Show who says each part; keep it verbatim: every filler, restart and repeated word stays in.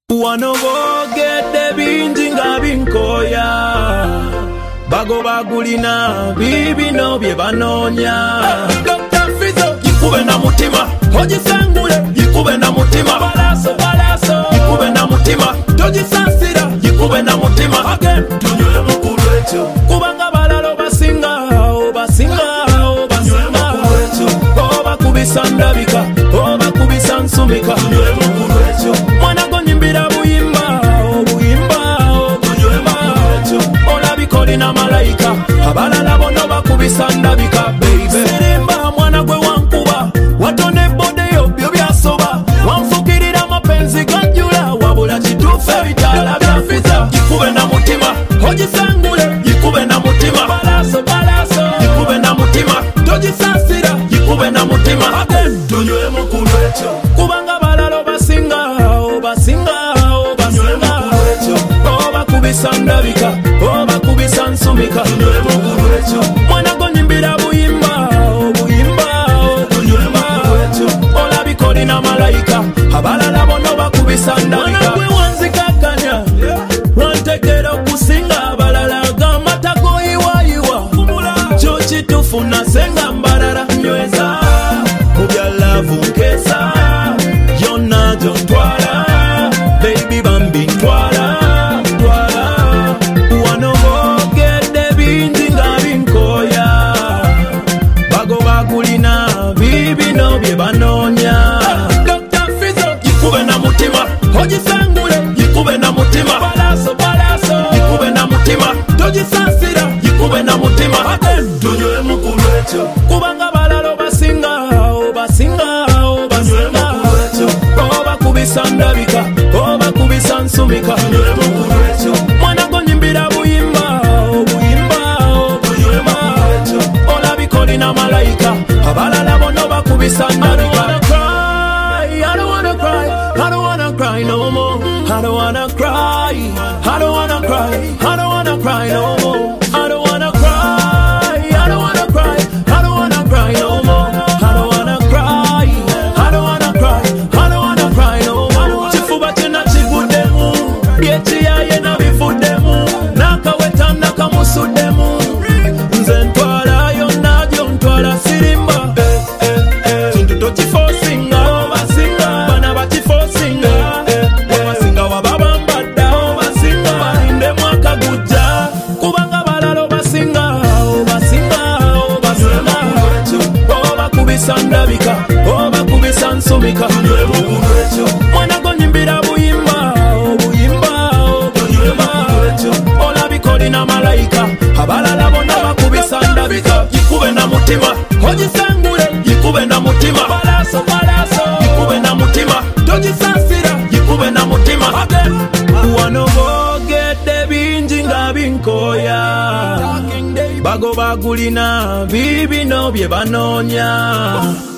Speaker 1: Wano boogedde bingi nga binkoya bago bagulina bibino bye banoonya. Doctor Fizzo yikube na mutima ogisangule yikube na mutima balaso balaso yikube na mutima togisansira yikube na mutima again tunyole mukulu ekyo kubanga balalo basinga obasinga obasinga oba kubisa ndabika oba kubisa nsumika tunyole mukulu ekyo mwana gonyimbira buyimba obuyimba obuyimba olabikoli na malayika abalala bono bakubisa ndabika baby sirimba mwana gwe wankuba watone bodeyo byo byasoba wanfukirira mapenzi gajula wabula kituufu ebitala bya Fizzo yikube na mutima ogisangule yikube na mutima balaso balaso yikube na mutima togisansira yikube na mutima again tunywe mukulu ekyo kubanga balalo basinga obasinga obasinga oba kubisa ndabika oba kubisa nsumika tunywe mukulu ekyo mwana gonyimbira buyimba obuyimba obuyimba olabikoli na malayika abalala bono bakubisa ndabika gwe wanzikakanya wantegera okusinga abalala gamata goyiwayiwa kyo kituufu nasenga mbalala nyweza mu bya laavu nkesa yonna gyontwala baby bambi ntwala ntwala wano boogedde bingi nga binkoya bago bagulina bibino bye banoonya. Doctor Fizzo yikube na mutima ogisangule yikube na mutima balaso balaso yikube na mutima togisansira yikube na mutima again tunywe mukulu ekyo kubanga balalo basinga obasinga obasinga oba kubisa ndabika oba kubisa nsumika tunywe mukulu ekyo mwana gonyimbira buyimba obuyimba obuyimba olabikoli na malayika abalala bono bakubisa ndabika. I don't wanna cry, I don't wanna cry no more. I don't wanna cry, I don't wanna cry, I don't wanna cry no more. I don't wanna cry, I don't wanna cry, I don't wanna cry no more. I don't wanna cry, I don't wanna cry, I don't wanna cry no more. Chifuba chena chigudemu, byechiyaye na bifudemu, nakaweta nakamusudemu. Nze ntwala yonna gyontwala sirimba. Eh eh eh, kintu tokifosinga obasinga, bana bakifosinga. Obasinga wababambadda obasinga, balinde mwaka gujja kubanga balalo basinga obasinga obasinga oba kubisa ndabika oba kubisa nsumika mwana gonyimbira buyimba obuyimba obuyimba olabikoli na malayika abalala bonna bakubisa ndabika yikube na mutima ogisangule yikube na mutima balaso balaso yikube na mutima togisansira yikube na mutima again wano boogedde bingi nga binkoya bago bagulina bibino bye banoonya.